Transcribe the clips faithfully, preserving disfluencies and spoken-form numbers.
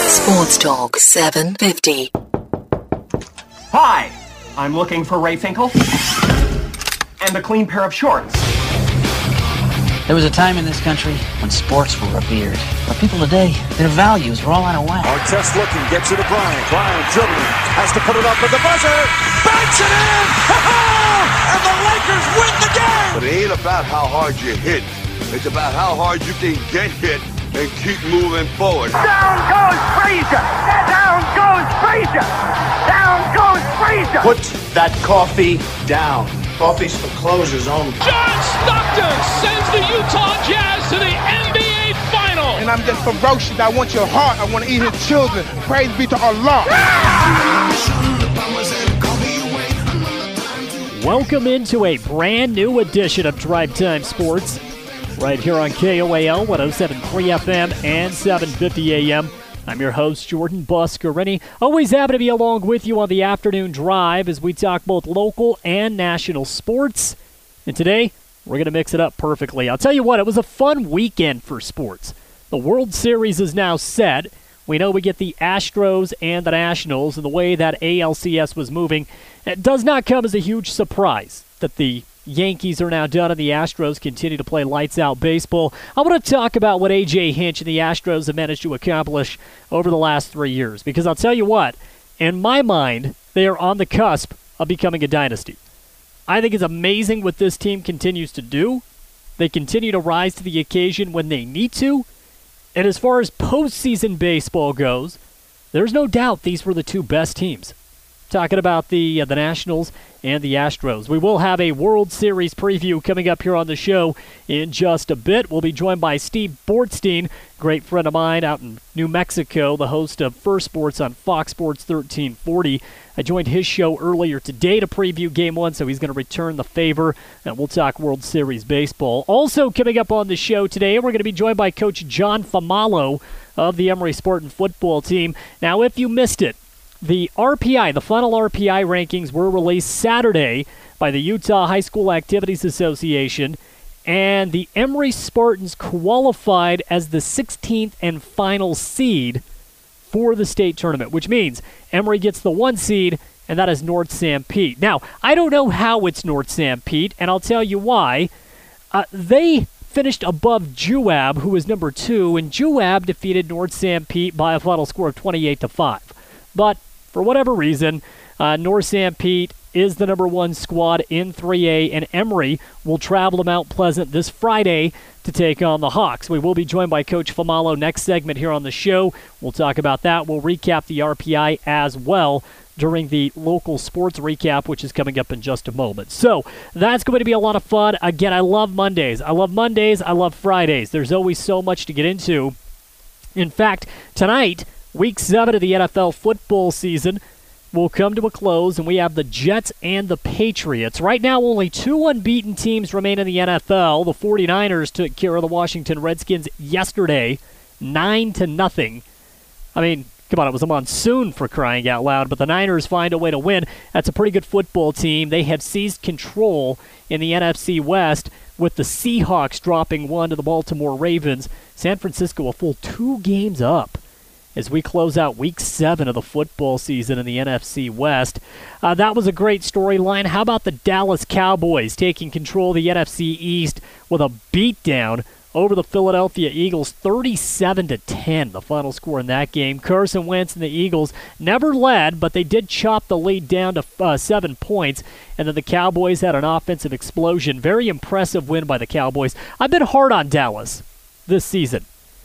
Sports Talk seven fifty. Hi, I'm looking for Ray Finkel and a clean pair of shorts. There was a time in this country when sports were revered. But people today, their values are all out of whack. Artest looking, gets it to Bryant. Bryant dribbling, has to put it up with the buzzer. Banks it in! And the Lakers win the game! But it ain't about how hard you hit. It's about how hard you can get hit and keep moving forward. Down goes Frazier! Down goes Frazier! Down goes Frazier! Put that coffee down. Coffee's for closers only. John Stockton sends the Utah Jazz to the N B A Final. And I'm just ferocious. I want your heart. I want to eat his children. Praise be to Allah. Welcome into a brand new edition of Drive Time Sports, right here on K O A L one oh seven point three F M and seven fifty A M. I'm your host, Jordan Buscarini. Always happy to be along with you on the afternoon drive as we talk both local and national sports. And today, we're going to mix it up perfectly. I'll tell you what, it was a fun weekend for sports. The World Series is now set. We know we get the Astros and the Nationals, and the way that A L C S was moving, it does not come as a huge surprise that the Yankees are now done and the Astros continue to play lights-out baseball. I want to talk about what A J Hinch and the Astros have managed to accomplish over the last three years. Because I'll tell you what, in my mind, they are on the cusp of becoming a dynasty. I think it's amazing what this team continues to do. They continue to rise to the occasion when they need to. And as far as postseason baseball goes, there's no doubt these were the two best teams. Talking about the uh, the Nationals and the Astros. We will have a World Series preview coming up here on the show in just a bit. We'll be joined by Steve Bortstein, great friend of mine out in New Mexico, the host of First Sports on Fox Sports thirteen forty. I joined his show earlier today to preview Game one, so he's going to return the favor, and we'll talk World Series baseball. Also coming up on the show today, we're going to be joined by Coach John Famalo of the Emory Spartan football team. Now, if you missed it, the R P I, the final R P I rankings were released Saturday by the Utah High School Activities Association, and the Emory Spartans qualified as the sixteenth and final seed for the state tournament, which means Emory gets the one seed, and that is North Sanpete. Now, I don't know how it's North Sanpete, and I'll tell you why. Uh, they finished above Juab, who was number two, and Juab defeated North Sanpete by a final score of twenty-eight to five. But for whatever reason, uh, North Sanpete is the number one squad in three A, and Emory will travel to Mount Pleasant this Friday to take on the Hawks. We will be joined by Coach Famalo next segment here on the show. We'll talk about that. We'll recap the R P I as well during the local sports recap, which is coming up in just a moment. So that's going to be a lot of fun. Again, I love Mondays. I love Mondays. I love Fridays. There's always so much to get into. In fact, tonight, Week seven of the N F L football season will come to a close, and we have the Jets and the Patriots. Right now, only two unbeaten teams remain in the N F L. The 49ers took care of the Washington Redskins yesterday, nine to nothing. I mean, come on, it was a monsoon for crying out loud, but the Niners find a way to win. That's a pretty good football team. They have seized control in the N F C West with the Seahawks dropping one to the Baltimore Ravens. San Francisco a full two games up as we close out Week seven of the football season in the N F C West. Uh, that was a great storyline. How about the Dallas Cowboys taking control of the N F C East with a beatdown over the Philadelphia Eagles, thirty-seven to ten, the final score in that game. Carson Wentz and the Eagles never led, but they did chop the lead down to uh, seven points, and then the Cowboys had an offensive explosion. Very impressive win by the Cowboys. I've been hard on Dallas this season,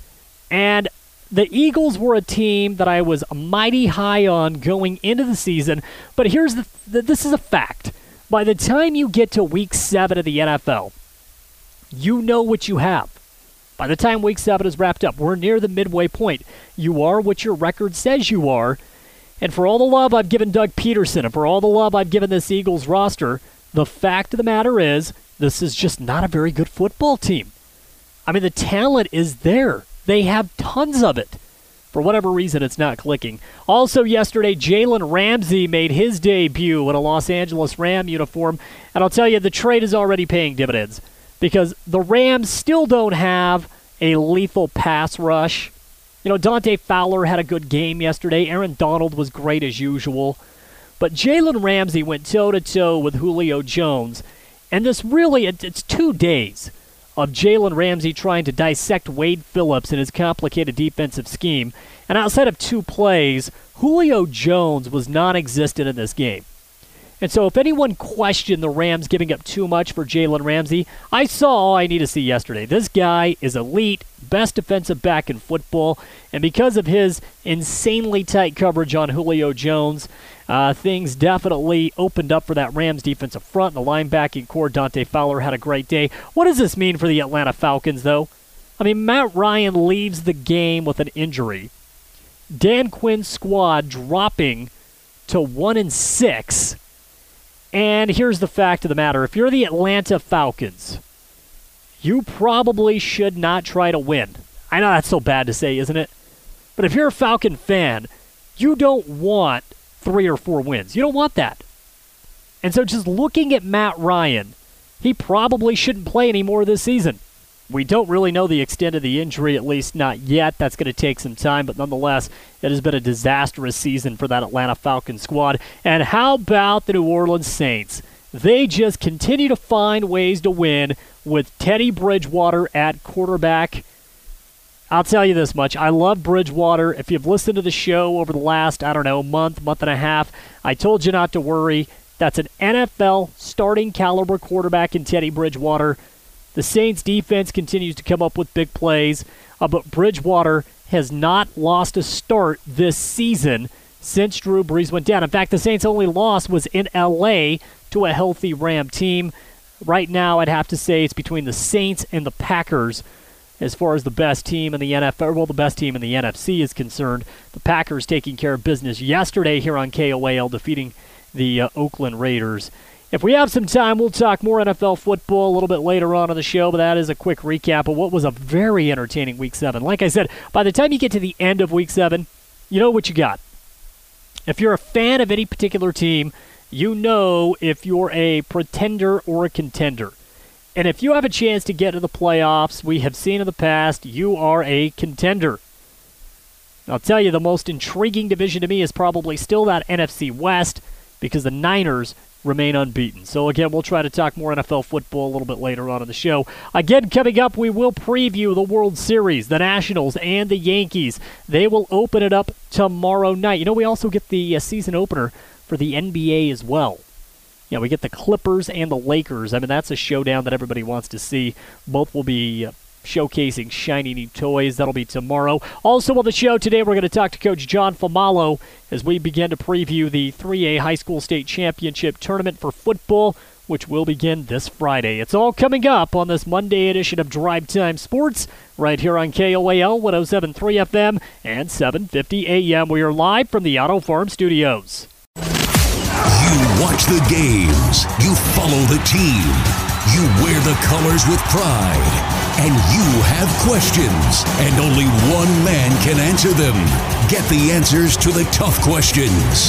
and the Eagles were a team that I was mighty high on going into the season, but here's the, the this is a fact. By the time you get to Week seven of the N F L, you know what you have. By the time Week seven is wrapped up, we're near the midway point. You are what your record says you are, and for all the love I've given Doug Peterson and for all the love I've given this Eagles roster, the fact of the matter is this is just not a very good football team. I mean, the talent is there. They have tons of it. For whatever reason, it's not clicking. Also yesterday, Jalen Ramsey made his debut in a Los Angeles Ram uniform. And I'll tell you, the trade is already paying dividends because the Rams still don't have a lethal pass rush. You know, Dante Fowler had a good game yesterday. Aaron Donald was great as usual. But Jalen Ramsey went toe-to-toe with Julio Jones. And this really, it's two days of Jalen Ramsey trying to dissect Wade Phillips and his complicated defensive scheme. And outside of two plays, Julio Jones was non-existent in this game. And so if anyone questioned the Rams giving up too much for Jalen Ramsey, I saw all I need to see yesterday. This guy is elite, best defensive back in football, and because of his insanely tight coverage on Julio Jones, uh, things definitely opened up for that Rams defensive front. The linebacking core, Dante Fowler, had a great day. What does this mean for the Atlanta Falcons, though? I mean, Matt Ryan leaves the game with an injury. Dan Quinn's squad dropping to one and six. And here's the fact of the matter. If you're the Atlanta Falcons, you probably should not try to win. I know that's so bad to say, isn't it? But if you're a Falcon fan, you don't want three or four wins. You don't want that. And so just looking at Matt Ryan, he probably shouldn't play anymore this season. We don't really know the extent of the injury, at least not yet. That's going to take some time, but nonetheless, it has been a disastrous season for that Atlanta Falcons squad. And how about the New Orleans Saints? They just continue to find ways to win with Teddy Bridgewater at quarterback. I'll tell you this much. I love Bridgewater. If you've listened to the show over the last, I don't know, month, month and a half, I told you not to worry. That's an N F L starting caliber quarterback in Teddy Bridgewater. The Saints defense continues to come up with big plays, uh, but Bridgewater has not lost a start this season since Drew Brees went down. In fact, the Saints' only loss was in L A to a healthy Ram team. Right now, I'd have to say it's between the Saints and the Packers as far as the best team in the N F L, well, the best team in the N F C is concerned. The Packers taking care of business yesterday here on K O A L, defeating the uh, Oakland Raiders. If we have some time, we'll talk more N F L football a little bit later on in the show, but that is a quick recap of what was a very entertaining Week seven. Like I said, by the time you get to the end of Week seven, you know what you got. If you're a fan of any particular team, you know if you're a pretender or a contender. And if you have a chance to get to the playoffs, we have seen in the past, you are a contender. I'll tell you, the most intriguing division to me is probably still that N F C West, because the Niners remain unbeaten. So again, we'll try to talk more N F L football a little bit later on in the show. Again, coming up, we will preview the World Series, the Nationals and the Yankees. They will open it up tomorrow night. You know, we also get the uh, season opener for the N B A as well. Yeah, we get the Clippers and the Lakers. I mean, that's a showdown that everybody wants to see. Both will be uh, showcasing shiny new toys. That'll be tomorrow. Also on the show today, we're going to talk to Coach John Famalo as we begin to preview the three A High School State Championship Tournament for football, which will begin this Friday. It's all coming up on this Monday edition of Drive Time Sports right here on K O A L one oh seven point three F M and seven fifty A M. We are live from the Auto Farm Studios. You watch the games. You follow the team. You wear the colors with pride. And you have questions, and only one man can answer them. Get the answers to the tough questions.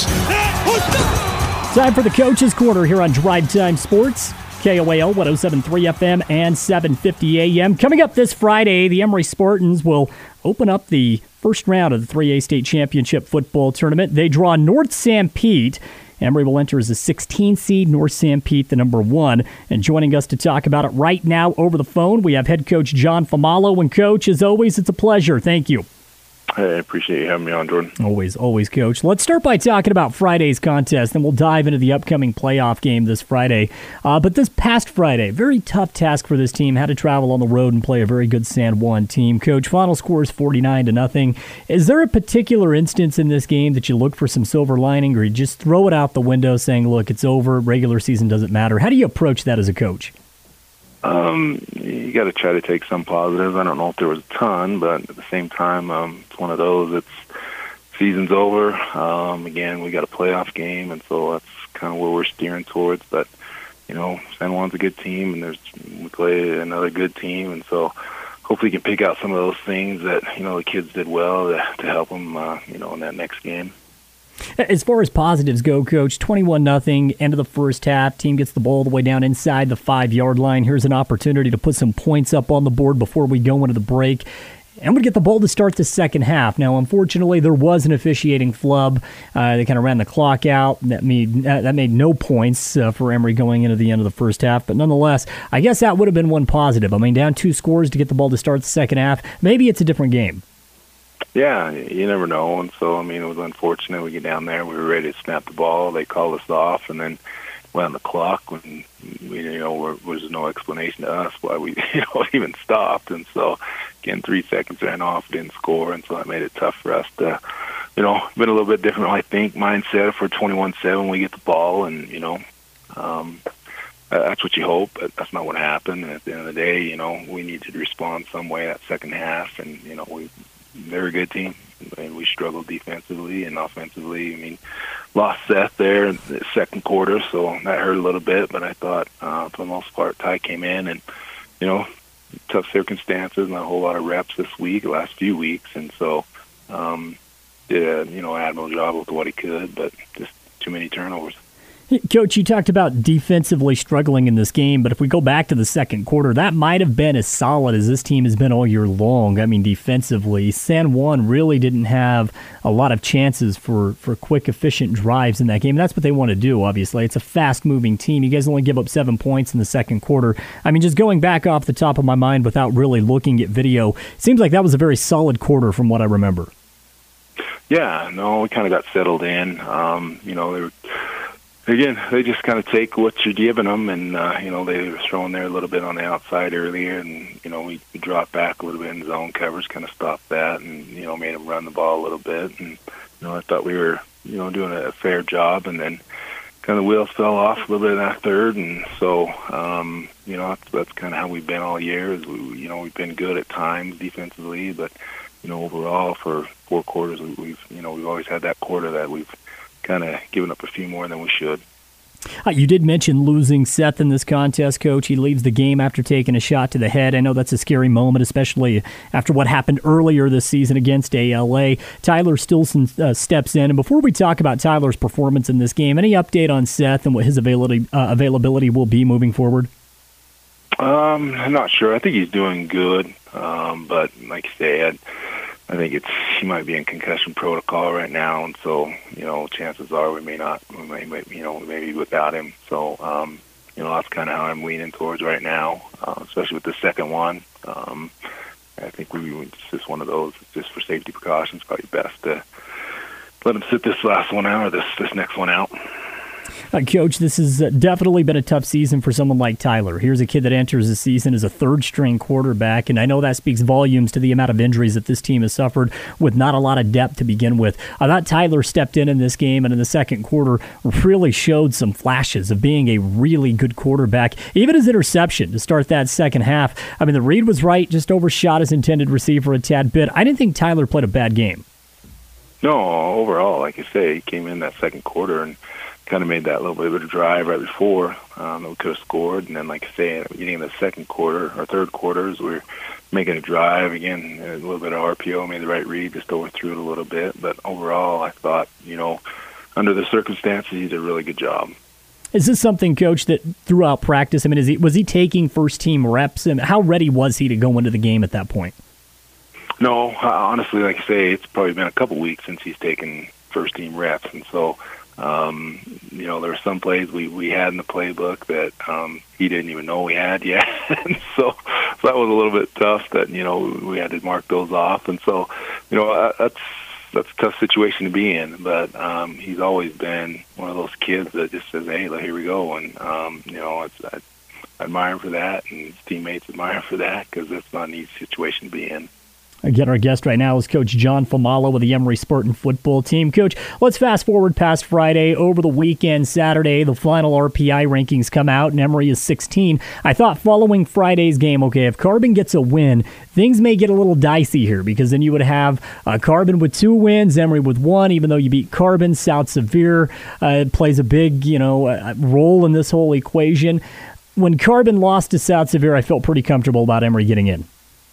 Time for the Coach's Corner here on Drive Time Sports, K O A L one oh seven point three F M and seven fifty A M. Coming up this Friday, the Emory Spartans will open up the first round of the three A State Championship Football Tournament. They draw North Sanpete. Emory will enter as a sixteen seed, North Sanpete the number one. And joining us to talk about it right now over the phone, we have head coach John Famalo. And Coach, as always, it's a pleasure. Thank you. Hey, I appreciate you having me on, Jordan. Always, always, Coach. Let's start by talking about Friday's contest, and we'll dive into the upcoming playoff game this Friday. Uh, but this past Friday, very tough task for this team. Had to travel on the road and play a very good San Juan team. Coach, final score is forty-nine to nothing. Is there a particular instance in this game that you look for some silver lining, or you just throw it out the window saying, look, it's over, regular season doesn't matter? How do you approach that as a coach? Um, you got to try to take some positives. I don't know if there was a ton, but at the same time, um, it's one of those. It's season's over. Um, again, we got a playoff game, and so that's kind of where we're steering towards. But you know, San Juan's a good team, and there's we play another good team, and so hopefully, we can pick out some of those things that you know the kids did well to, to help them, uh, you know, in that next game. As far as positives go, Coach, twenty-one nothing, end of the first half. Team gets the ball all the way down inside the five-yard line. Here's an opportunity to put some points up on the board before we go into the break. and would get the ball to start the second half. Now, unfortunately, there was an officiating flub. Uh, they kind of ran the clock out. That made uh, that made no points uh, for Emory going into the end of the first half. But nonetheless, I guess that would have been one positive. I mean, down two scores to get the ball to start the second half. Maybe it's a different game. Yeah, you never know. And so, I mean, it was unfortunate. We get down there, we were ready to snap the ball. They called us off, and then went on the clock when we, you know, there was no explanation to us why we, you know, even stopped. And so, again, three seconds ran off, didn't score, and so that made it tough for us to, you know, been a little bit different, I think, mindset for twenty-one seven. We get the ball, and, you know, um, that's what you hope, but that's not what happened. And at the end of the day, you know, we need to respond some way that second half, and, you know, we, they're a good team, and we struggled defensively and offensively. I mean, lost Seth there in the second quarter, so that hurt a little bit. But I thought, uh, for the most part, Ty came in, and you know, tough circumstances, not a whole lot of reps this week, the last few weeks, and so um, did a you know admirable job with what he could, but just too many turnovers. Coach, you talked about defensively struggling in this game, but if we go back to the second quarter, that might have been as solid as this team has been all year long. I mean, defensively, San Juan really didn't have a lot of chances for, for quick, efficient drives in that game. And that's what they want to do, obviously. It's a fast-moving team. You guys only give up seven points in the second quarter. I mean, just going back off the top of my mind without really looking at video, seems like that was a very solid quarter from what I remember. Yeah, no, we kind of got settled in. Um, you know, they were... Again, they just kind of take what you're giving them, and, uh, you know, they were throwing there a little bit on the outside earlier, and, you know, we, we dropped back a little bit in zone coverage, kind of stopped that, and, you know, made them run the ball a little bit. And, you know, I thought we were, you know, doing a fair job, and then kind of the wheels fell off a little bit in that third. And so, um, you know, that's, that's kind of how we've been all year. Is we, you know, we've been good at times defensively, but, you know, overall for four quarters, we've, you know, we've always had that quarter that we've kind of given up a few more than we should. Uh, you did mention losing Seth in this contest, Coach. He leaves the game after taking a shot to the head. I know that's a scary moment, especially after what happened earlier this season against A L A. Tyler Stilson uh, steps in. And before we talk about Tyler's performance in this game, any update on Seth and what his availability, uh, availability will be moving forward? Um, I'm not sure. I think he's doing good. Um, but like you said, I think it's he might be in concussion protocol right now, and so you know, chances are we may not, we may, you know, we may be without him. So um, you know, that's kind of how I'm leaning towards right now, uh, especially with the second one. Um, I think we it's just one of those, just for safety precautions, probably best to let him sit this last one out or this this next one out. Uh, Coach, this has definitely been a tough season for someone like Tyler. Here's a kid that enters the season as a third-string quarterback, and I know that speaks volumes to the amount of injuries that this team has suffered with not a lot of depth to begin with. I thought Tyler stepped in in this game and in the second quarter really showed some flashes of being a really good quarterback. Even his interception to start that second half, I mean, the read was right, just overshot his intended receiver a tad bit. I didn't think Tyler played a bad game. No, overall, like you say, he came in that second quarter and kind of made that little bit of a drive right before um, that we could have scored. And then, like I say, at the beginning of the second quarter or third quarters, we were making a drive. Again, a little bit of R P O, made the right read, just overthrew it a little bit. But overall, I thought, you know, under the circumstances, he did a really good job. Is this something, Coach, that throughout practice, I mean, is he, was he taking first-team reps? And how ready was he to go into the game at that point? No, honestly, like I say, it's probably been a couple weeks since he's taken first-team reps. And so, Um, you know, there were some plays we, we had in the playbook that um, he didn't even know we had yet. And so, so that was a little bit tough that, you know, we had to mark those off. And so, you know, that's that's a tough situation to be in. But um, he's always been one of those kids that just says, hey, here we go. And, um, you know, it's, I, I admire him for that, and his teammates admire him for that, because it's not an easy situation to be in. Again, our guest right now is Coach John Famalo with the Emory Spartan football team. Coach, let's fast forward past Friday. Over the weekend, Saturday, the final R P I rankings come out, and Emory is sixteen. I thought following Friday's game, okay, if Carbon gets a win, things may get a little dicey here, because then you would have uh, Carbon with two wins, Emory with one. Even though you beat Carbon, South Sevier uh, plays a big, you know, uh, role in this whole equation. When Carbon lost to South Sevier, I felt pretty comfortable about Emory getting in.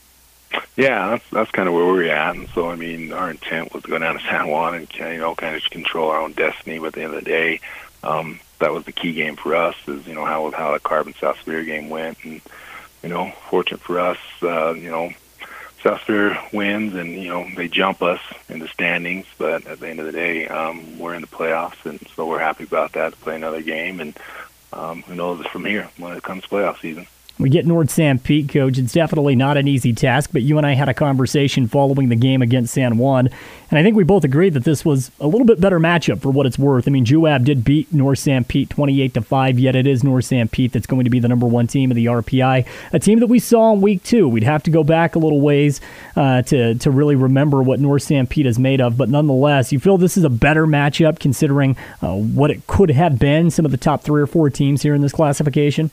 Yeah, that's that's kind of where we're at. And so, I mean, our intent was to go down to San Juan and, you know, kind of control our own destiny. But at the end of the day, um, that was the key game for us, is, you know, how how the Carbon South Sevier game went. And, you know, fortunate for us, uh, you know, Suster wins, and you know they jump us in the standings. But at the end of the day, um, we're in the playoffs, and so we're happy about that to play another game. And um, who knows from here when it comes to playoff season. We get North Sanpete, Coach. It's definitely not an easy task, but you and I had a conversation following the game against San Juan, and I think we both agreed that this was a little bit better matchup for what it's worth. I mean, J U A B did beat North Sanpete twenty-eight to five, yet it is North Sanpete that's going to be the number one team of the R P I, a team that we saw in week two. We'd have to go back a little ways uh, to, to really remember what North Sanpete is made of, but nonetheless, you feel this is a better matchup considering uh, what it could have been, some of the top three or four teams here in this classification?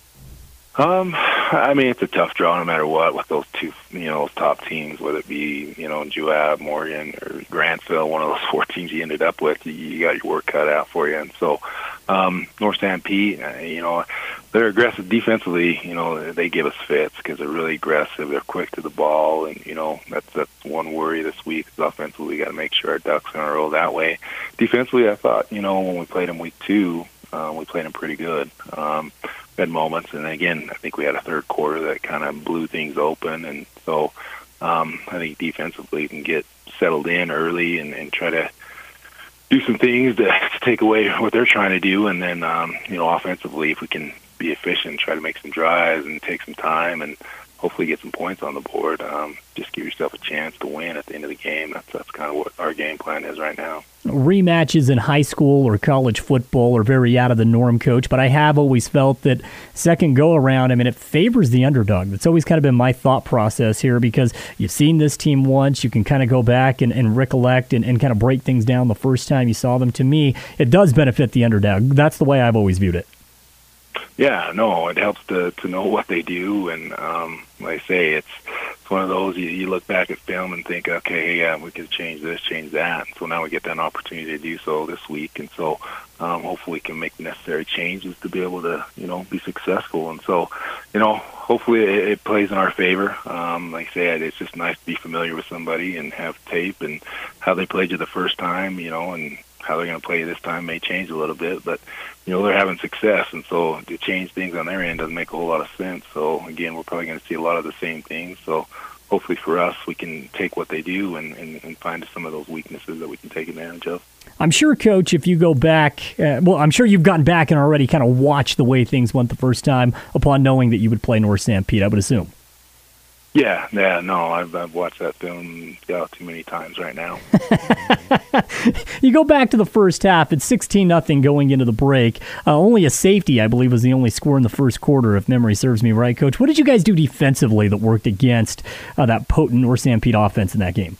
Um, I mean, it's a tough draw no matter what with those two, you know, those top teams, whether it be, you know, J U A B, Morgan, or Grantsville, one of those four teams you ended up with, you got your work cut out for you. And so, um, North Sanpete, uh, you know, they're aggressive defensively. You know, they give us fits because they're really aggressive. They're quick to the ball, and you know that's that's one worry this week. Is offensively, we got to make sure our ducks are in a row that way. Defensively, I thought, you know, when we played them week two, uh, we played them pretty good. Um, we had moments, and again, I think we had a third quarter that kind of blew things open, and so um, I think defensively we can get settled in early and, and try to do some things to, to take away what they're trying to do, and then um, you know, offensively, if we can be efficient, try to make some drives and take some time, and hopefully get some points on the board. Um, just give yourself a chance to win at the end of the game. That's that's kind of what our game plan is right now. Rematches in high school or college football are very out of the norm, Coach, but I have always felt that second go-around, I mean, it favors the underdog. That's always kind of been my thought process here because you've seen this team once. You can kind of go back and, and recollect and, and kind of break things down the first time you saw them. To me, it does benefit the underdog. That's the way I've always viewed it. Yeah, no, it helps to to know what they do, and um, like I say, it's it's one of those you, you look back at film and think, okay, yeah, we could change this, change that. So now we get that opportunity to do so this week, and so um, hopefully we can make the necessary changes to be able to, you know, be successful. And so, you know, hopefully it, it plays in our favor. Um, like I said, it's just nice to be familiar with somebody and have tape and how they played you the first time, you know, and how they're going to play this time may change a little bit, but you know they're having success, and so to change things on their end doesn't make a whole lot of sense. So again, we're probably going to see a lot of the same things. So hopefully for us, we can take what they do and, and, and find some of those weaknesses that we can take advantage of. I'm sure, Coach, if you go back, uh, well, I'm sure you've gotten back and already kind of watched the way things went the first time upon knowing that you would play North Sanpete, I would assume. Yeah, yeah, no, I've, I've watched that film yeah, too many times right now. You go back to the first half, it's sixteen nothing going into the break. Uh, only a safety, I believe, was the only score in the first quarter, if memory serves me right, Coach. What did you guys do defensively that worked against uh, that potent North Sanpete offense in that game?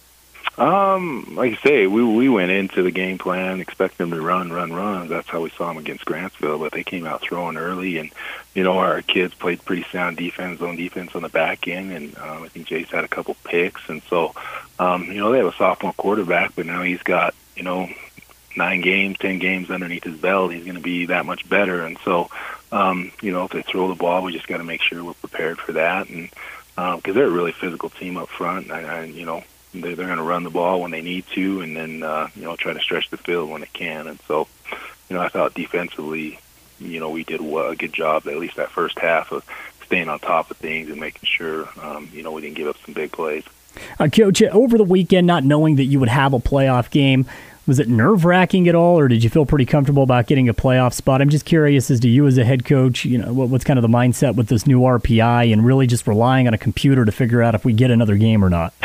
Um, like I say, we we went into the game plan expecting them to run, run, run. That's how we saw them against Grantsville, but they came out throwing early, and you know our kids played pretty sound defense, zone defense on the back end, and um, I think Jace had a couple picks, and so um, you know they have a sophomore quarterback, but now he's got you know nine games, ten games underneath his belt. He's going to be that much better, and so um, you know if they throw the ball, we just got to make sure we're prepared for that, and because um, they're a really physical team up front, and, and you know. They're going to run the ball when they need to, and then uh, you know try to stretch the field when they can. And so, you know, I thought defensively, you know, we did a good job at least that first half of staying on top of things and making sure, um, you know, we didn't give up some big plays. Uh, Coach, over the weekend, not knowing that you would have a playoff game, was it nerve-wracking at all, or did you feel pretty comfortable about getting a playoff spot? I'm just curious as to you as a head coach, you know, what, what's kind of the mindset with this new R P I and really just relying on a computer to figure out if we get another game or not?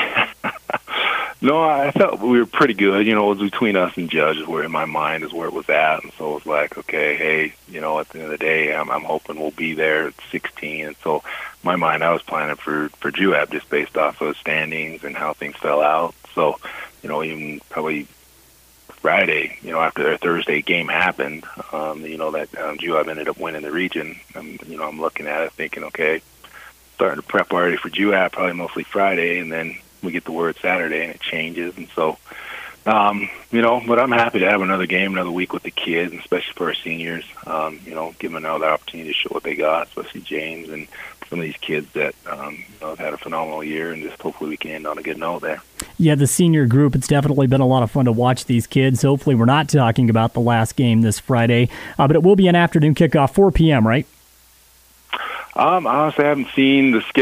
No, I felt we were pretty good. You know, it was between us and Judge is where in my mind is where it was at. And so it was like, okay, hey, you know, at the end of the day, I'm, I'm hoping we'll be there at sixteen. And so in my mind, I was planning for, for J U A B just based off of standings and how things fell out. So, you know, even probably Friday, you know, after their Thursday game happened, um, you know, that um, J U A B ended up winning the region. Um, you know, I'm looking at it thinking, okay, starting to prep already for J U A B, probably mostly Friday, and then we get the word Saturday and it changes. And so, um, you know, but I'm happy to have another game, another week with the kids, and especially for our seniors, um, you know, give them another opportunity to show what they got, especially James and some of these kids that, um, you know, have had a phenomenal year, and just hopefully we can end on a good note there. Yeah, the senior group, it's definitely been a lot of fun to watch these kids. Hopefully we're not talking about the last game this Friday, uh, but it will be an afternoon kickoff, four p.m., right? Um, honestly, I haven't seen the schedule.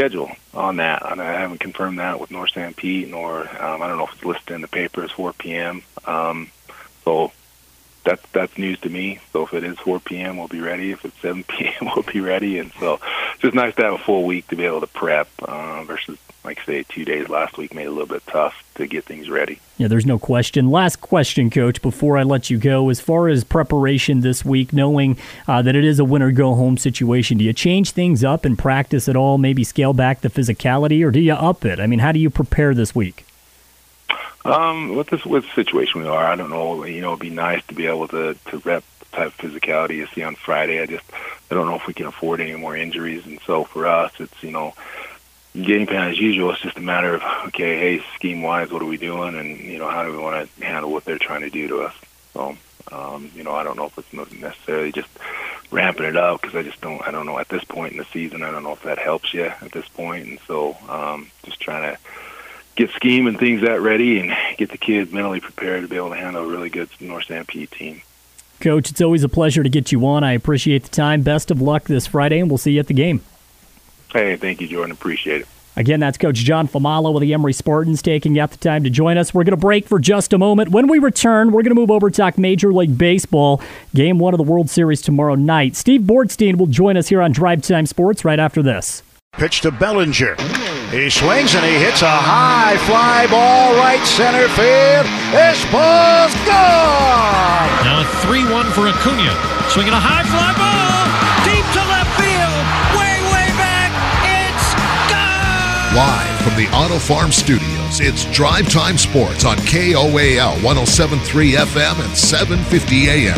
on that. And I haven't confirmed that with North Saint Pete, nor um, I don't know if it's listed in the paper as four p.m. Um, so that's that's news to me. So if it is four p.m., we'll be ready. If it's seven p.m., we'll be ready. And so it's just nice to have a full week to be able to prep uh, versus, like I say, two days last week made it a little bit tough to get things ready. Yeah, there's no question. Last question, Coach, before I let you go. As far as preparation this week, knowing uh, that it is a winner-go-home situation, do you change things up in practice at all, maybe scale back the physicality, or do you up it? I mean, how do you prepare this week? Um, with this with the situation we are, I don't know. You know, it'd be nice to be able to, to rep the type of physicality you see on Friday. I just I don't know if we can afford any more injuries. And so for us, it's, you know, game plan as usual. It's just a matter of, okay, hey, scheme-wise, what are we doing? And, you know, how do we want to handle what they're trying to do to us? So, um, you know, I don't know if it's necessarily just ramping it up, because I just don't, I don't know at this point in the season, I don't know if that helps you at this point. And so um, just trying to get scheme and things that ready and get the kids mentally prepared to be able to handle a really good North Saint Pete team. Coach, it's always a pleasure to get you on. I appreciate the time. Best of luck this Friday, and we'll see you at the game. Hey, thank you, Jordan. Appreciate it. Again, that's Coach John Famalo with the Emory Spartans taking out the time to join us. We're going to break for just a moment. When we return, we're going to move over to talk Major League Baseball. Game one of the World Series tomorrow night. Steve Bortstein will join us here on Drive Time Sports right after this. Pitch to Bellinger. He swings and he hits a high fly ball right center field. This ball's gone! Now three one for Acuna. Swinging a high fly ball deep to left field. Way, way back. It's gone! Live from the Auto Farm Studios, it's Drive Time Sports on K O A L one oh seven point three F M and seven fifty A M.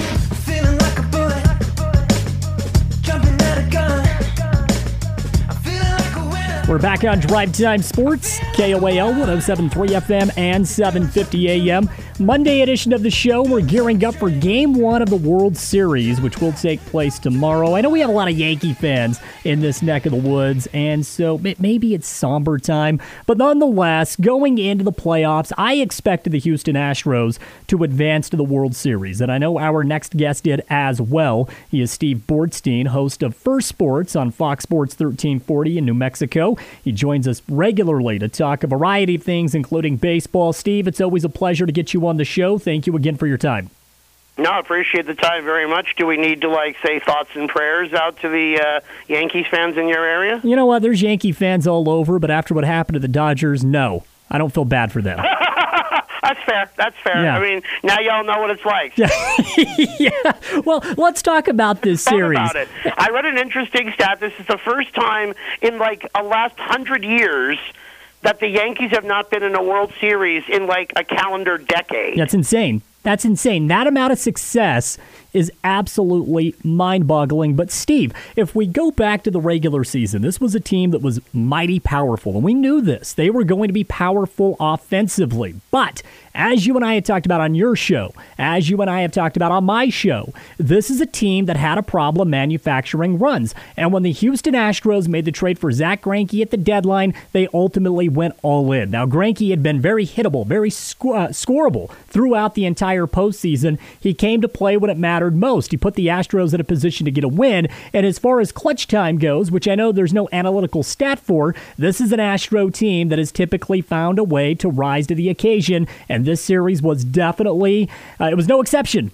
We're back on Drive Time Sports, K O A L one oh seven point three F M and seven fifty A M. Monday edition of the show, we're gearing up for Game one of the World Series, which will take place tomorrow. I know we have a lot of Yankee fans in this neck of the woods, and so maybe it's somber time. But nonetheless, going into the playoffs, I expected the Houston Astros to advance to the World Series, and I know our next guest did as well. He is Steve Bortstein, host of First Sports on Fox Sports thirteen forty in New Mexico. He joins us regularly to talk a variety of things, including baseball. Steve, it's always a pleasure to get you on the show. Thank you again for your time. No, I appreciate the time very much. Do we need to, like, say thoughts and prayers out to the uh, Yankees fans in your area? You know what? There's Yankee fans all over, but after what happened to the Dodgers, no. I don't feel bad for them. That's fair. That's fair. Yeah. I mean, now y'all know what it's like. Yeah. Well, let's talk about this Talk series. About it. I read an interesting stat. This is the first time in, like, a last hundred years that the Yankees have not been in a World Series in, like, a calendar decade. That's insane. That's insane. That amount of success is absolutely mind-boggling. But, Steve, if we go back to the regular season, this was a team that was mighty powerful, and we knew this. They were going to be powerful offensively. But as you and I had talked about on your show, as you and I have talked about on my show, this is a team that had a problem manufacturing runs. And when the Houston Astros made the trade for Zach Greinke at the deadline, they ultimately went all in. Now, Greinke had been very hittable, very sc- uh, scorable throughout the entire postseason. He came to play when it mattered most. He put the Astros in a position to get a win. And as far as clutch time goes, which I know there's no analytical stat for, this is an Astro team that has typically found a way to rise to the occasion. And this series was definitely, uh, it was no exception.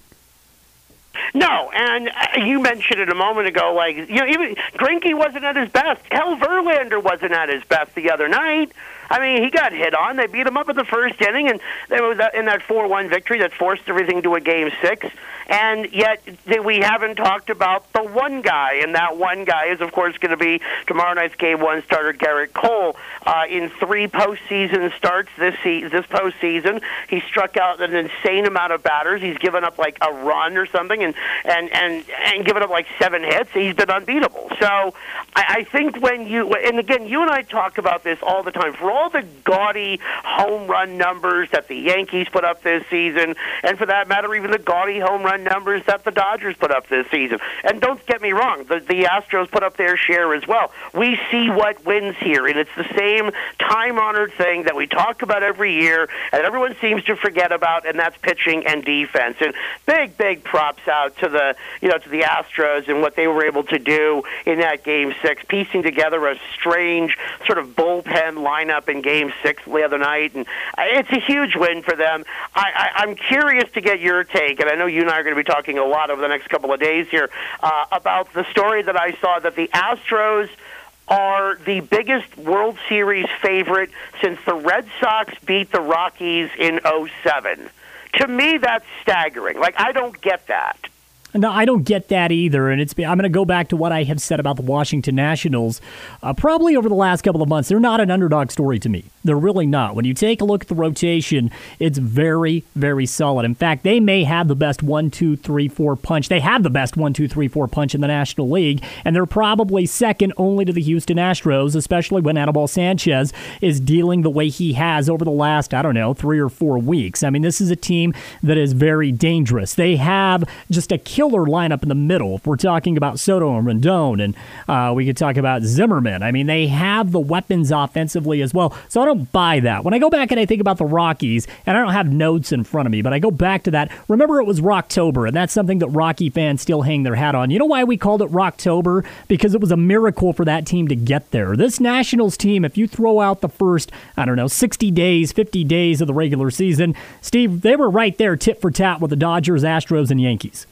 No, and uh, you mentioned it a moment ago, like, you know, even Greinke wasn't at his best. Hell, Verlander wasn't at his best the other night. I mean, he got hit on. They beat him up in the first inning, and there was that, in that four one victory that forced everything to a game six. And yet we haven't talked about the one guy, and that one guy is, of course, going to be tomorrow night's game one starter, Garrett Cole. Uh, in three postseason starts this se- this postseason, he struck out an insane amount of batters. He's given up like a run or something, and and and and given up like seven hits. He's been unbeatable. So I, I think when you and again, you and I talk about this all the time. For all all the gaudy home run numbers that the Yankees put up this season, and for that matter, even the gaudy home run numbers that the Dodgers put up this season. And don't get me wrong, the, the Astros put up their share as well. We see what wins here, and it's the same time-honored thing that we talk about every year, and everyone seems to forget about, and that's pitching and defense. And big, big props out to the, you know, to the Astros and what they were able to do in that Game Six, piecing together a strange sort of bullpen lineup in Game Six the other night, and it's a huge win for them. I, I, I'm curious to get your take, and I know you and I are going to be talking a lot over the next couple of days here uh, about the story that I saw that the Astros are the biggest World Series favorite since the Red Sox beat the Rockies in oh seven. To me, that's staggering. Like, I don't get that. No, I don't get that either, and it's. I'm going to go back to what I have said about the Washington Nationals. Uh, probably over the last couple of months, they're not an underdog story to me. They're really not. When you take a look at the rotation, it's very, very solid. In fact, they may have the best one, two, three, four punch. They have the best one, two, three, four punch in the National League, and they're probably second only to the Houston Astros, especially when Anibal Sanchez is dealing the way he has over the last, I don't know, three or four weeks. I mean, this is a team that is very dangerous. They have just a killer lineup in the middle. If we're talking about Soto and Rendon, and uh, we could talk about Zimmerman. I mean, they have the weapons offensively as well. So I don't buy that. When I go back and I think about the Rockies, and I don't have notes in front of me, but I go back to that. Remember, it was Rocktober, and that's something that Rocky fans still hang their hat on. You know why we called it Rocktober? Because it was a miracle for that team to get there. This Nationals team, if you throw out the first, I don't know, sixty days, fifty days of the regular season, Steve, they were right there tit for tat with the Dodgers, Astros, and Yankees.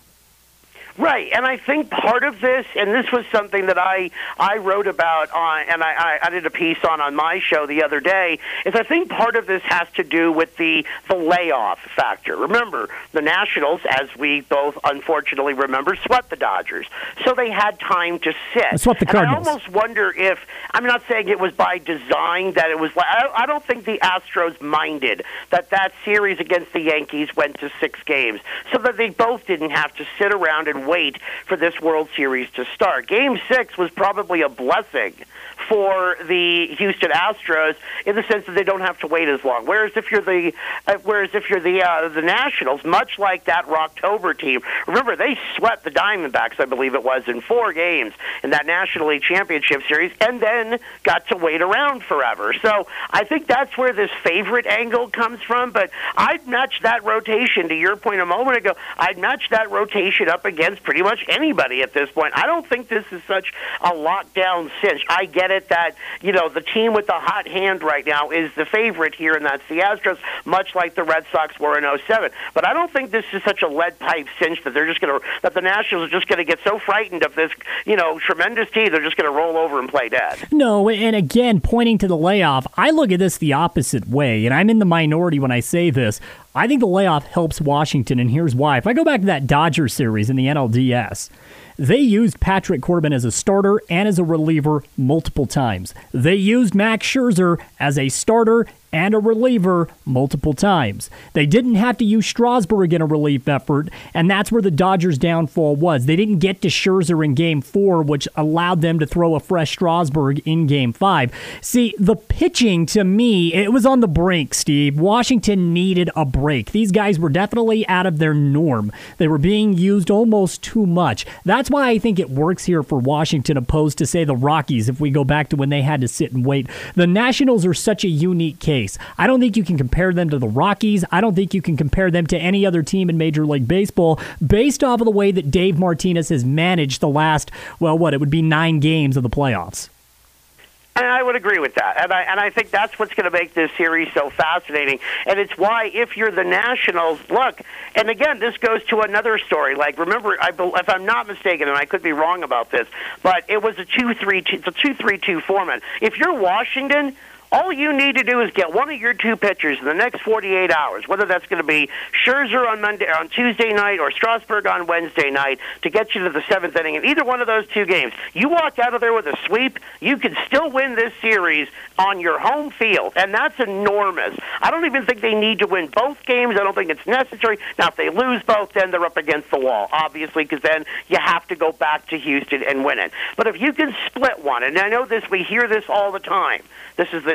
Right, and I think part of this, and this was something that I, I wrote about on, and I, I, I did a piece on on my show the other day, is I think part of this has to do with the, the layoff factor. Remember, the Nationals, as we both unfortunately remember, swept the Dodgers, so they had time to sit. Swept the Cardinals. And I almost wonder if, I'm not saying it was by design, that it was, I, I don't think the Astros minded that that series against the Yankees went to six games, so that they both didn't have to sit around and wait for this World Series to start. Game six was probably a blessing for the Houston Astros in the sense that they don't have to wait as long. Whereas if you're the, uh, whereas if you're the uh, the Nationals, much like that Rocktober team, remember they swept the Diamondbacks, I believe it was, in four games in that National League Championship Series, and then got to wait around forever. So I think that's where this favorite angle comes from. But I'd match that rotation, to your point a moment ago, I'd match that rotation up against pretty much anybody at this point. I don't think this is such a lockdown cinch. I get it that, you know, the team with the hot hand right now is the favorite here, and that's the Astros, much like the Red Sox were in oh seven. But I don't think this is such a lead pipe cinch that they're just going to, that the Nationals are just going to get so frightened of this, you know, tremendous team, they're just going to roll over and play dead. No, and again, pointing to the layoff, I look at this the opposite way, and I'm in the minority when I say this. I think the layoff helps Washington, and here's why. If I go back to that Dodger series in the N L D S, they used Patrick Corbin as a starter and as a reliever multiple times. They used Max Scherzer as a starter and a reliever multiple times. They didn't have to use Strasburg in a relief effort, and that's where the Dodgers' downfall was. They didn't get to Scherzer in Game four, which allowed them to throw a fresh Strasburg in Game five. See, the pitching, to me, it was on the brink, Steve. Washington needed a break. These guys were definitely out of their norm. They were being used almost too much. That's why I think it works here for Washington, opposed to, say, the Rockies, if we go back to when they had to sit and wait. The Nationals are such a unique case. I don't think you can compare them to the Rockies. I don't think you can compare them to any other team in Major League Baseball based off of the way that Dave Martinez has managed the last, well, what, it would be nine games of the playoffs. And I would agree with that. And I, and I think that's what's going to make this series so fascinating. And it's why, if you're the Nationals, look, and again, this goes to another story. Like, remember, I, if I'm not mistaken, and I could be wrong about this, but it was a two three two, it's a two three two format. If you're Washington, all you need to do is get one of your two pitchers in the next forty-eight hours, whether that's going to be Scherzer on Monday, on Tuesday night, or Strasburg on Wednesday night, to get you to the seventh inning. In either one of those two games, you walk out of there with a sweep, you can still win this series on your home field, and that's enormous. I don't even think they need to win both games. I don't think it's necessary. Now, if they lose both, then they're up against the wall, obviously, because then you have to go back to Houston and win it. But if you can split one, and I know this, we hear this all the time. This is the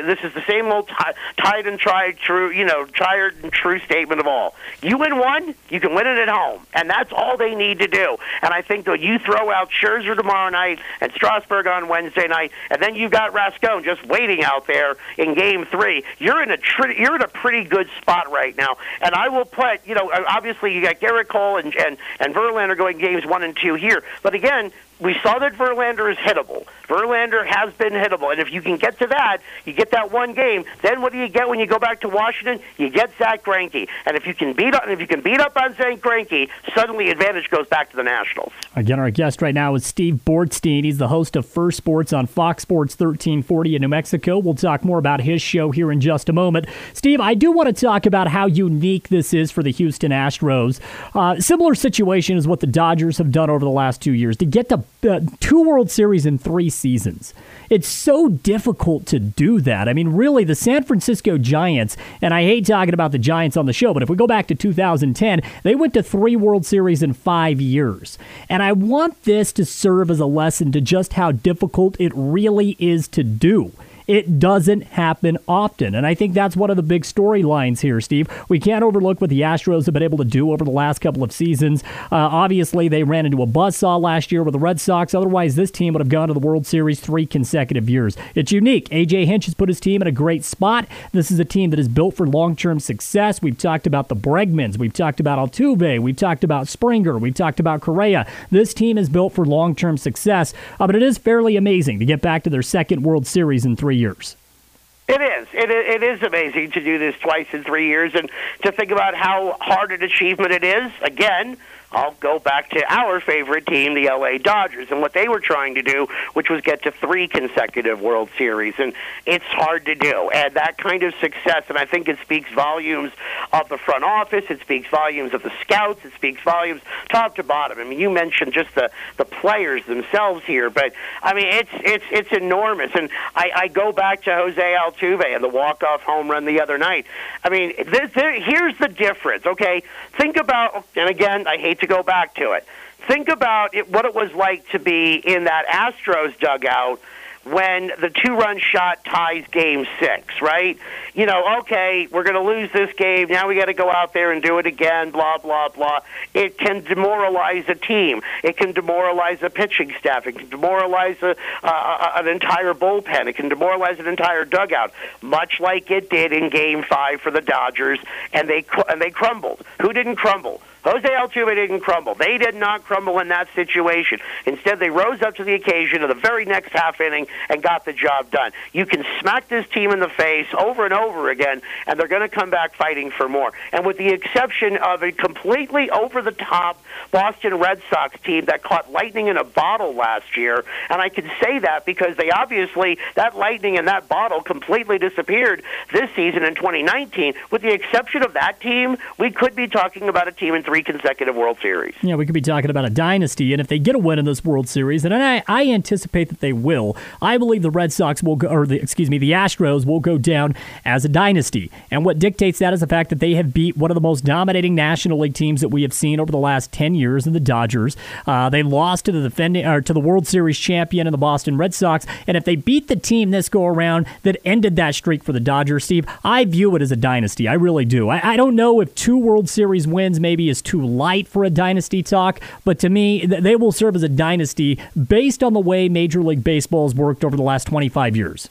this is the same old t- tied and tried true, you know, tried and true statement of all. You win one, you can win it at home, and that's all they need to do. And I think that you throw out Scherzer tomorrow night and Strasburg on Wednesday night, and then you've got Rascone just waiting out there in Game Three. You're in a tr- you're in a pretty good spot right now. And I will put, you know, obviously you got Garrett Cole and and and Verlander going games one and two here, but again, we saw that Verlander is hittable. Verlander has been hittable, and if you can get to that, you get that one game. Then what do you get when you go back to Washington? You get Zach Greinke, and if you can beat up, if you can beat up on Zach Greinke, suddenly advantage goes back to the Nationals. Again, our guest right now is Steve Bortstein. He's the host of First Sports on Fox Sports thirteen forty in New Mexico. We'll talk more about his show here in just a moment. Steve, I do want to talk about how unique this is for the Houston Astros. Uh, similar situation is what the Dodgers have done over the last two years to get to Uh, two World Series in three seasons. It's so difficult to do that. I mean, really, the San Francisco Giants, and I hate talking about the Giants on the show, but if we go back to two thousand ten, they went to three World Series in five years. And I want this to serve as a lesson to just how difficult it really is to do. It doesn't happen often, and I think that's one of the big storylines here, Steve. We can't overlook what the Astros have been able to do over the last couple of seasons. Uh, obviously, they ran into a buzzsaw last year with the Red Sox. Otherwise, this team would have gone to the World Series three consecutive years. It's unique. A J Hinch has put his team in a great spot. This is a team that is built for long-term success. We've talked about the Bregmans. We've talked about Altuve. We've talked about Springer. We've talked about Correa. This team is built for long-term success, uh, but it is fairly amazing to get back to their second World Series in three years. It is. It, it is amazing to do this twice in three years and to think about how hard an achievement it is. Again, I'll go back to our favorite team, the L A Dodgers, and what they were trying to do, which was get to three consecutive World Series. And it's hard to do. And that kind of success, and I think it speaks volumes of the front office, it speaks volumes of the scouts, it speaks volumes top to bottom. I mean, you mentioned just the, the players themselves here, but, I mean, it's it's it's enormous. And I, I go back to Jose Altuve and the walk-off home run the other night. I mean, there, there, here's the difference, okay? Think about, and again, I hate to go back to it. Think about it, what it was like to be in that Astros dugout when the two-run shot ties Game Six, right? You know, okay, we're going to lose this game. Now we got to go out there and do it again. Blah blah blah. It can demoralize a team. It can demoralize a pitching staff. It can demoralize a, uh, an entire bullpen. It can demoralize an entire dugout, much like it did in Game Five for the Dodgers, and they and they crumbled. Who didn't crumble? Jose Altuve didn't crumble. They did not crumble in that situation. Instead, they rose up to the occasion of the very next half inning and got the job done. You can smack this team in the face over and over again, and they're going to come back fighting for more. And with the exception of a completely over-the-top Boston Red Sox team that caught lightning in a bottle last year, and I can say that because they obviously, that lightning in that bottle completely disappeared this season in twenty nineteen. With the exception of that team, we could be talking about a team in three consecutive World Series. Yeah, we could be talking about a dynasty, and if they get a win in this World Series, and I, I anticipate that they will, I believe the Red Sox will go, or the, excuse me, the Astros will go down as a dynasty. And what dictates that is the fact that they have beat one of the most dominating National League teams that we have seen over the last ten years in the Dodgers. Uh, they lost to the defending or to the World Series champion in the Boston Red Sox, and if they beat the team this go around that ended that streak for the Dodgers, Steve, I view it as a dynasty. I really do. I, I don't know if two World Series wins maybe is too light for a dynasty talk, but to me, they will serve as a dynasty based on the way Major League Baseball has worked over the last twenty-five years.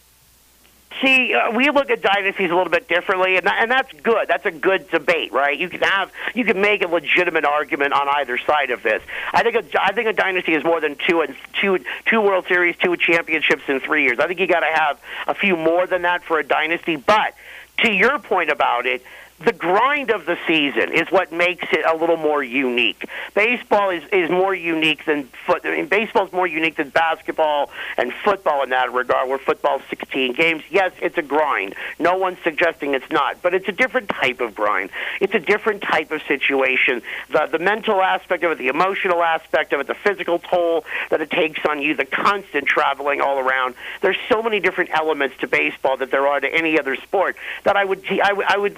See, uh, we look at dynasties a little bit differently, and, that, and that's good. That's a good debate, right? You can have, you can make a legitimate argument on either side of this. I think a, I think a dynasty is more than two and two two World Series, two championships in three years. I think you got to have a few more than that for a dynasty. But to your point about it, the grind of the season is what makes it a little more unique. Baseball is, is more unique than foot. I mean, baseball is more unique than basketball and football in that regard, where football's sixteen games. Yes, it's a grind. No one's suggesting it's not, but it's a different type of grind. It's a different type of situation. The the mental aspect of it, the emotional aspect of it, the physical toll that it takes on you, the constant traveling all around. There's so many different elements to baseball that there are to any other sport that I would I would I would, I would like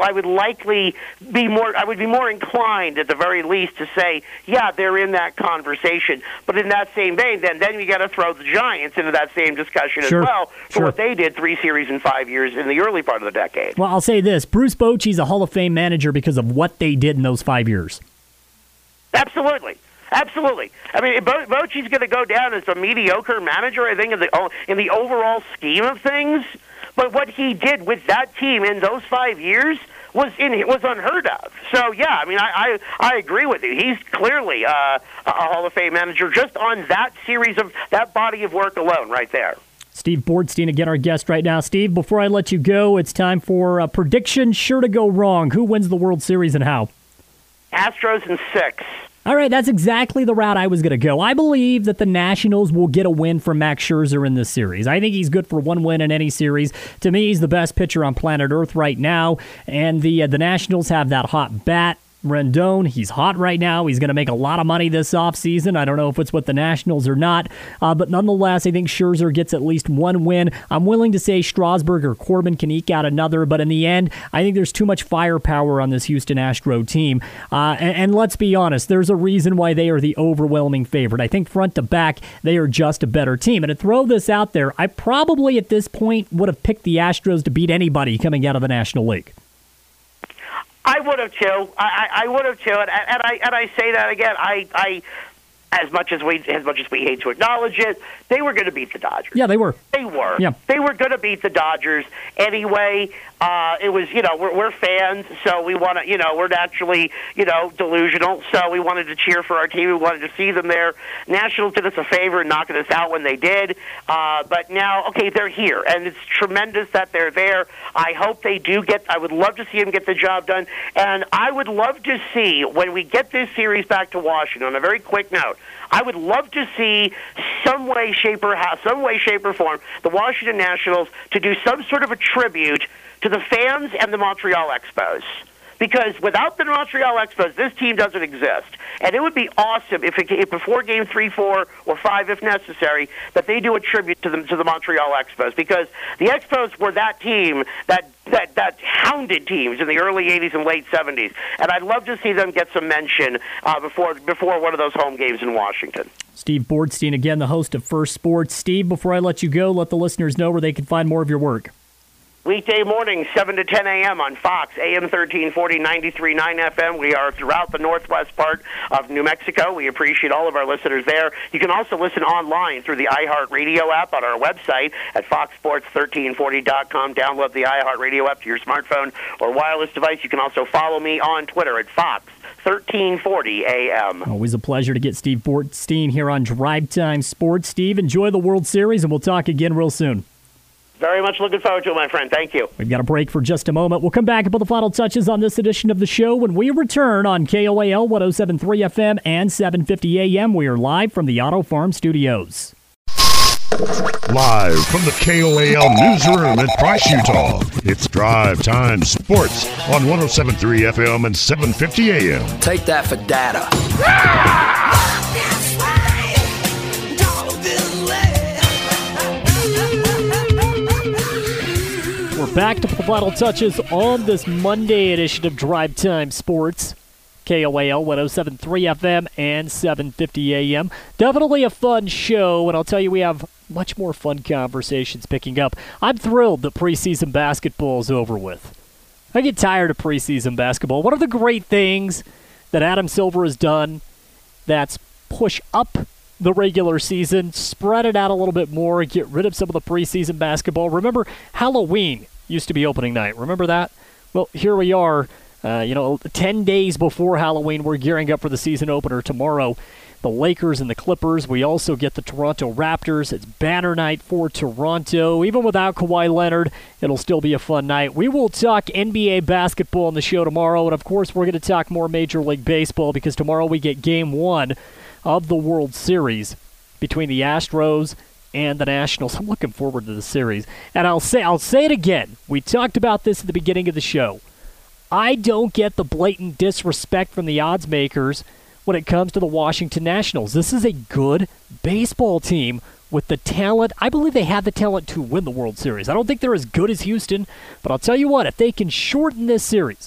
likely be more, I would be more inclined at the very least to say, yeah, they're in that conversation. But in that same vein, then, then you got to throw the Giants into that same discussion sure. as well for sure. what they did three series in five years in the early part of the decade. Well, I'll say this. Bruce Bochy's a Hall of Fame manager because of what they did in those five years. Absolutely. Absolutely. I mean, Bo- Bochy's going to go down as a mediocre manager, I think, in the in the overall scheme of things. But what he did with that team in those five years was in was unheard of. So yeah, I mean, I I, I agree with you. He's clearly uh, a Hall of Fame manager just on that series of that body of work alone, right there. Steve Bortstein, again, our guest right now. Steve, before I let you go, it's time for a prediction sure to go wrong. Who wins the World Series and how? Astros in six. All right, that's exactly the route I was going to go. I believe that the Nationals will get a win from Max Scherzer in this series. I think he's good for one win in any series. To me, he's the best pitcher on planet Earth right now, and the uh, the Nationals have that hot bat. Rendon, he's hot right now. He's going to make a lot of money this offseason. I don't know if it's with the Nationals or not, uh, but nonetheless, I think Scherzer gets at least one win. I'm willing to say Strasburg or Corbin can eke out another, but in the end, I think there's too much firepower on this Houston Astro team. Uh, and, and let's be honest, there's a reason why they are the overwhelming favorite. I think front to back, they are just a better team. And to throw this out there, I probably at this point would have picked the Astros to beat anybody coming out of the National League. I would have too. I, I, I would have too, and, and I and I say that again. I, I as much as we as much as we hate to acknowledge it, they were going to beat the Dodgers. Yeah, they were. They were. Yeah. They were going to beat the Dodgers anyway. Uh, it was, you know, we're, we're fans, so we want to, you know, we're naturally, you know, delusional, so we wanted to cheer for our team. We wanted to see them there. Nationals did us a favor in knocking us out when they did, uh, but now, okay, they're here, and it's tremendous that they're there. I hope they do get, I would love to see them get the job done, and I would love to see, when we get this series back to Washington, on a very quick note, I would love to see some way, shape, or how, some way, shape, or form, the Washington Nationals to do some sort of a tribute to the fans and the Montreal Expos. Because without the Montreal Expos, this team doesn't exist. And it would be awesome if, it, if before Game three, four, or five, if necessary, that they do a tribute to the, to the Montreal Expos. Because the Expos were that team that, that, that hounded teams in the early eighties and late seventies. And I'd love to see them get some mention uh, before, before one of those home games in Washington. Steve Bortstein, again, the host of First Sports. Steve, before I let you go, let the listeners know where they can find more of your work. Weekday mornings, seven to ten a.m. on Fox, A M thirteen forty, ninety-three point nine F M. We are throughout the northwest part of New Mexico. We appreciate all of our listeners there. You can also listen online through the iHeartRadio app on our website at fox sports thirteen forty dot com. Download the iHeartRadio app to your smartphone or wireless device. You can also follow me on Twitter at Fox thirteen forty A M. Always a pleasure to get Steve Bortstein here on Drive Time Sports. Steve, enjoy the World Series, and we'll talk again real soon. Very much looking forward to it, my friend. Thank you. We've got a break for just a moment. We'll come back and put the final touches on this edition of the show when we return on K O A L one oh seven point three F M and seven fifty A M. We are live from the Auto Farm Studios. Live from the K O A L newsroom in Price, Utah, it's Drive Time Sports on one oh seven point three F M and seven fifty A M. Take that for data. We're back to put the final touches on this Monday edition of Drive Time Sports. K O A L one oh seven point three F M and seven fifty A M. Definitely a fun show, and I'll tell you, we have much more fun conversations picking up. I'm thrilled that preseason basketball is over with. I get tired of preseason basketball. One of the great things that Adam Silver has done that's push up the regular season, spread it out a little bit more, get rid of some of the preseason basketball. Remember, Halloween used to be opening night. Remember that? Well, here we are, uh, you know, ten days before Halloween. We're gearing up for the season opener tomorrow. The Lakers and the Clippers. We also get the Toronto Raptors. It's banner night for Toronto. Even without Kawhi Leonard, it'll still be a fun night. We will talk N B A basketball on the show tomorrow, and of course we're going to talk more Major League Baseball because tomorrow we get Game one of the World Series between the Astros and the Nationals. I'm looking forward to the series. And I'll say I'll say it again. We talked about this at the beginning of the show. I don't get the blatant disrespect from the odds makers when it comes to the Washington Nationals. This is a good baseball team with the talent. I believe they have the talent to win the World Series. I don't think they're as good as Houston, but I'll tell you what, if they can shorten this series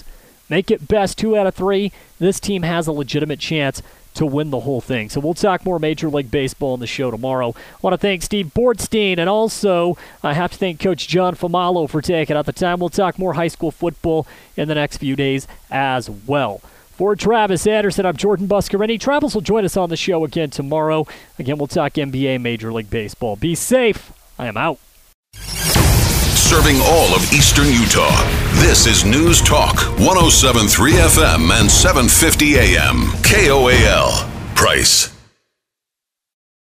make it best two out of three, this team has a legitimate chance to win the whole thing. So we'll talk more Major League Baseball on the show tomorrow. I want to thank Steve Bortstein, and also I have to thank Coach John Famalo for taking out the time. We'll talk more high school football in the next few days as well. For Travis Anderson, I'm Jordan Buscarini. Travels will join us on the show again tomorrow. Again, we'll talk N B A, Major League Baseball. Be safe. I am out. Serving all of Eastern Utah, this is News Talk, one oh seven point three F M and seven fifty A M. K O A L. Price.